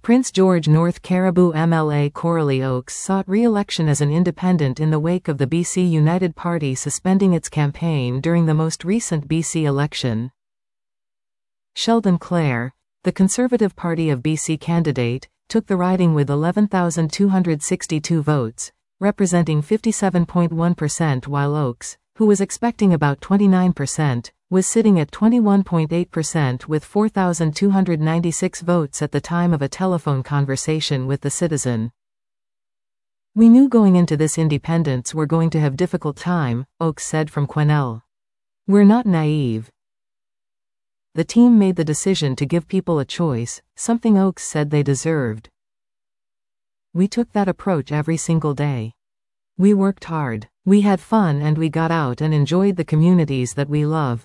Prince George North Caribou MLA Coralie Oakes sought re-election as an independent in the wake of the BC United Party suspending its campaign during the most recent BC election. Sheldon Clare, the Conservative Party of BC candidate, took the riding with 11,262 votes, representing 57.1%, while Oakes, who was expecting about 29%, was sitting at 21.8% with 4,296 votes at the time of a telephone conversation with The Citizen. "We knew going into this independence we're going to have difficult time," Oakes said from Quesnel. "We're not naive. The team made the decision to give people a choice, something Oakes said they deserved. We took that approach every single day. We worked hard. We had fun and we got out and enjoyed the communities that we love."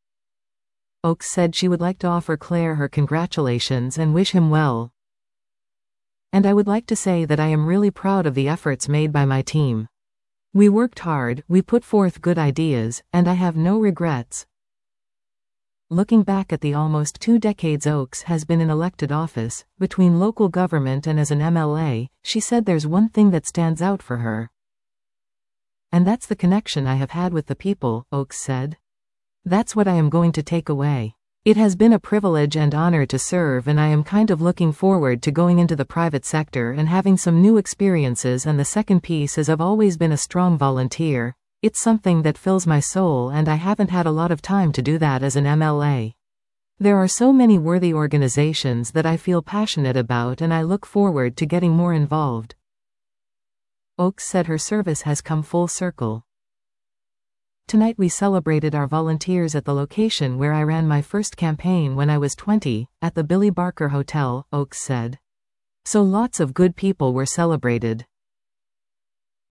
Oakes said she would like to offer Clare her congratulations and wish him well. "And I would like to say that I am really proud of the efforts made by my team. We worked hard, we put forth good ideas, and I have no regrets." Looking back at the almost 2 decades Oakes has been in elected office, between local government and as an MLA, she said there's one thing that stands out for her. "And that's the connection I have had with the people," Oakes said. "That's what I am going to take away. It has been a privilege and honor to serve, and I am kind of looking forward to going into the private sector and having some new experiences. And the second piece is I've always been a strong volunteer. It's something that fills my soul, and I haven't had a lot of time to do that as an MLA. There are so many worthy organizations that I feel passionate about, and I look forward to getting more involved." Oakes said her service has come full circle. "Tonight we celebrated our volunteers at the location where I ran my first campaign when I was 20, at the Billy Barker Hotel," Oakes said. "So lots of good people were celebrated.